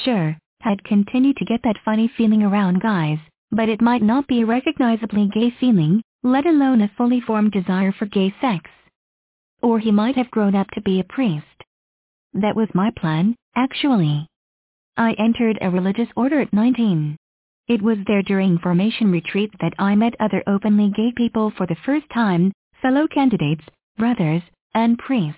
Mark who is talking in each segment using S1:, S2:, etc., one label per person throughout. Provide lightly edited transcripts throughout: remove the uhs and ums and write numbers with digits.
S1: Sure, I'd continue to get that funny feeling around guys, but it might not be a recognizably gay feeling, let alone a fully formed desire for gay sex. Or he might have grown up to be a priest. That was my plan, actually. I entered a religious order at 19. It was there during formation retreat that I met other openly gay people for the first time, fellow candidates, brothers, and priests.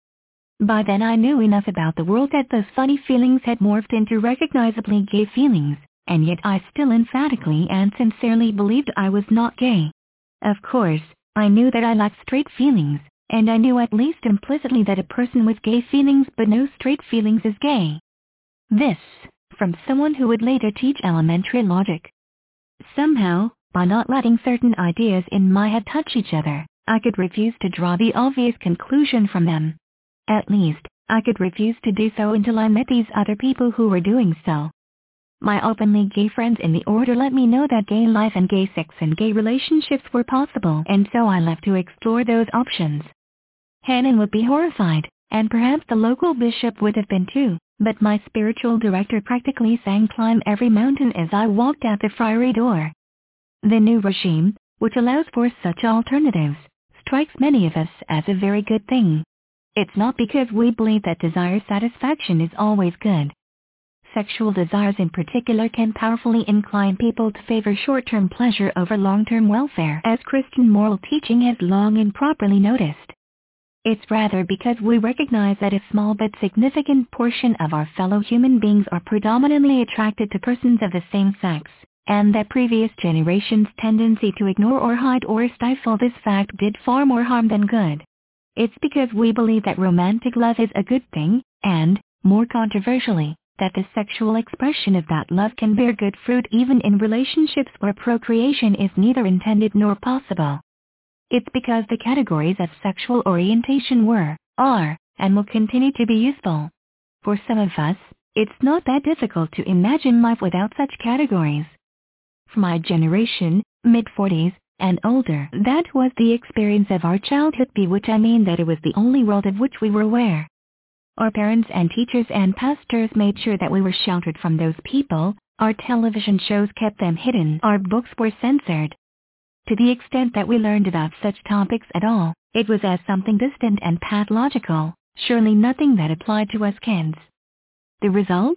S1: By then I knew enough about the world that those funny feelings had morphed into recognizably gay feelings, and yet I still emphatically and sincerely believed I was not gay. Of course, I knew that I lacked straight feelings, and I knew at least implicitly that a person with gay feelings but no straight feelings is gay. This, from someone who would later teach elementary logic. Somehow, by not letting certain ideas in my head touch each other, I could refuse to draw the obvious conclusion from them. At least, I could refuse to do so until I met these other people who were doing so. My openly gay friends in the order let me know that gay life and gay sex and gay relationships were possible, and so I left to explore those options. Hannon would be horrified, and perhaps the local bishop would have been too, but my spiritual director practically sang "Climb Every Mountain" as I walked out the friary door. The new regime, which allows for such alternatives, strikes many of us as a very good thing. It's not because we believe that desire satisfaction is always good. Sexual desires in particular can powerfully incline people to favor short-term pleasure over long-term welfare, as Christian moral teaching has long and properly noticed. It's rather because we recognize that a small but significant portion of our fellow human beings are predominantly attracted to persons of the same sex, and that previous generations' tendency to ignore or hide or stifle this fact did far more harm than good. It's because we believe that romantic love is a good thing, and, more controversially, that the sexual expression of that love can bear good fruit even in relationships where procreation is neither intended nor possible. It's because the categories of sexual orientation were, are, and will continue to be useful. For some of us, it's not that difficult to imagine life without such categories. For my generation, mid-40s, and older, that was the experience of our childhood, by which I mean that it was the only world of which we were aware. Our parents and teachers and pastors made sure that we were sheltered from those people, our television shows kept them hidden, our books were censored. To the extent that we learned about such topics at all, it was as something distant and pathological, surely nothing that applied to us kids. The result?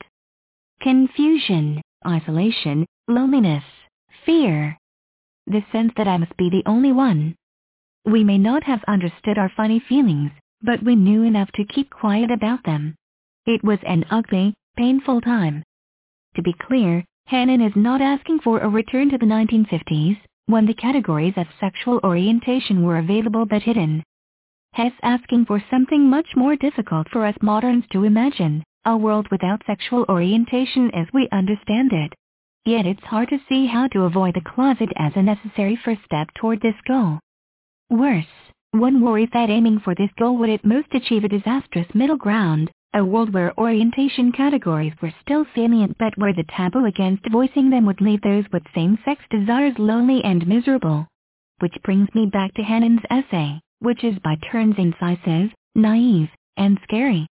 S1: Confusion, isolation, loneliness, fear. The sense that I must be the only one. We may not have understood our funny feelings, but we knew enough to keep quiet about them. It was an ugly, painful time. To be clear, Hannon is not asking for a return to the 1950s, when the categories of sexual orientation were available but hidden. He's asking for something much more difficult for us moderns to imagine, a world without sexual orientation as we understand it. Yet it's hard to see how to avoid the closet as a necessary first step toward this goal. Worse, one worries that aiming for this goal would at most achieve a disastrous middle ground, a world where orientation categories were still salient but where the taboo against voicing them would leave those with same-sex desires lonely and miserable. Which brings me back to Hannon's essay, which is by turns incisive, naive, and scary.